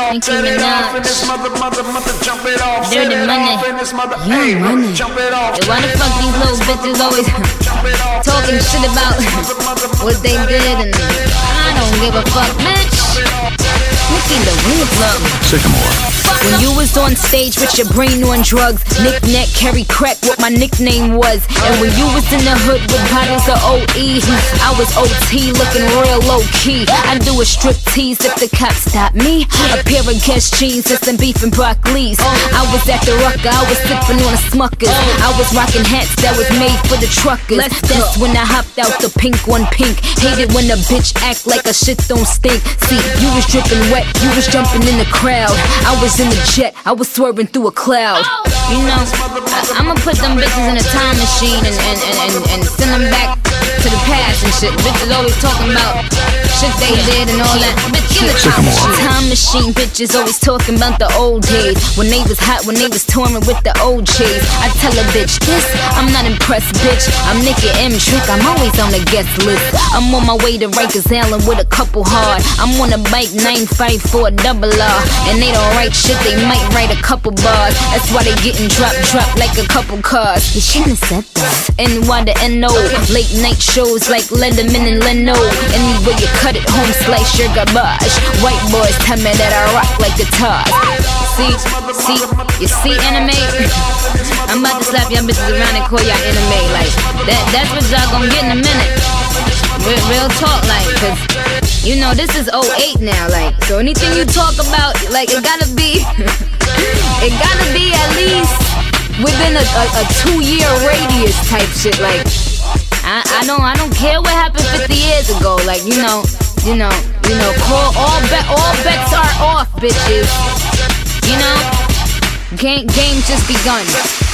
Nicki Minaj, Dirty Money, Young Money. And why the fuck these little bitches always talking shit about what they did? And I don't give a fuck, bitch. Nicki the real plug. Sycamore. When you was on stage with your brain on drugs, knick-knack, carry crack, what my nickname was. And when you was in the hood with bottles of OE, I was OT, looking real low-key. I do a strip tease if the cops stop me. A pair of Guess jeans and some beef and broccolis. I was at the Rucker, I was sipping on a Smuckers. I was rocking hats that was made for the truckers. That's when I hopped out the pink on pink. Hate it when a bitch act like a shit don't stink. See, you was dripping wet, you was jumping in the crowd. I was in the jet, I was swerving through a cloud. You know, I'ma put them bitches in a time machine and send them back to the past and shit. Bitches always talking about shit they did and all that. Bitch, in the time machine, bitches always talking about the old days, when they was hot, when they was touring with the old chase. I tell a bitch this, I'm not impressed, bitch. I'm Nicki M. Trick, I'm always on the guest list. I'm on my way to Rikers Island with a couple hard. I'm on a bike 954 double R, and they don't write shit, they might write a couple bars. That's why they getting dropped like a couple cars. You shouldn't have said that. NY to NO, late night shows like Letterman and Leno. Anyway you cut it, home slice your garbage. White boys tell me that I rock like guitars. You see anime? I'm about to slap y'all bitches around and call y'all anime. Like, that's what y'all gonna get in a minute. Real talk, like, cause you know this is 08 now, like, so anything you talk about, like, it gotta be it gotta be at least within a 2-year radius type shit. Like, I don't care what happened 50 years ago. Like, you know, call all bets are off, bitches. You know, game just begun.